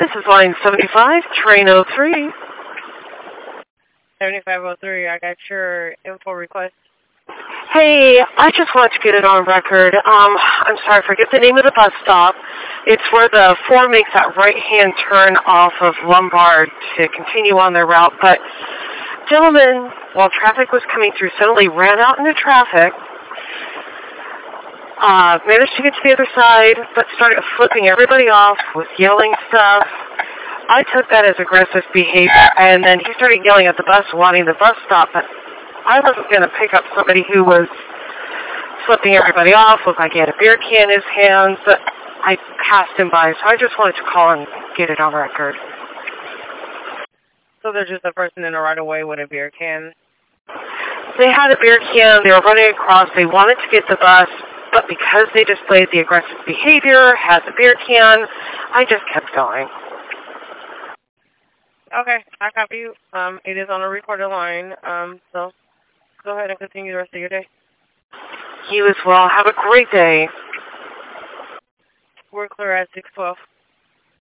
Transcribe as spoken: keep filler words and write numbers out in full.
This is line seventy-five, train oh three. seventy-five oh three, I got your info request. Hey, I just wanted to get it on record. Um, I'm sorry, I forget the name of the bus stop. It's where the four makes that right-hand turn off of Lombard to continue on their route. But gentlemen, while traffic was coming through, suddenly ran out into traffic, uh, managed to get to the other side, but started flipping everybody off with yelling stuff. I took that as aggressive behavior, and then he started yelling at the bus, wanting the bus stop, but I wasn't going to pick up somebody who was flipping everybody off, looked like he had a beer can in his hands, but I passed him by, so I just wanted to call and get it on record. So there's just a person in the right-of-way with a beer can? They had a beer can, they were running across, they wanted to get the bus, but because they displayed the aggressive behavior, had the beer can, I just kept going. Okay, I copy you. Um, it is on a recorded line, um, so go ahead and continue the rest of your day. You as well. Have a great day. We're clear at six twelve.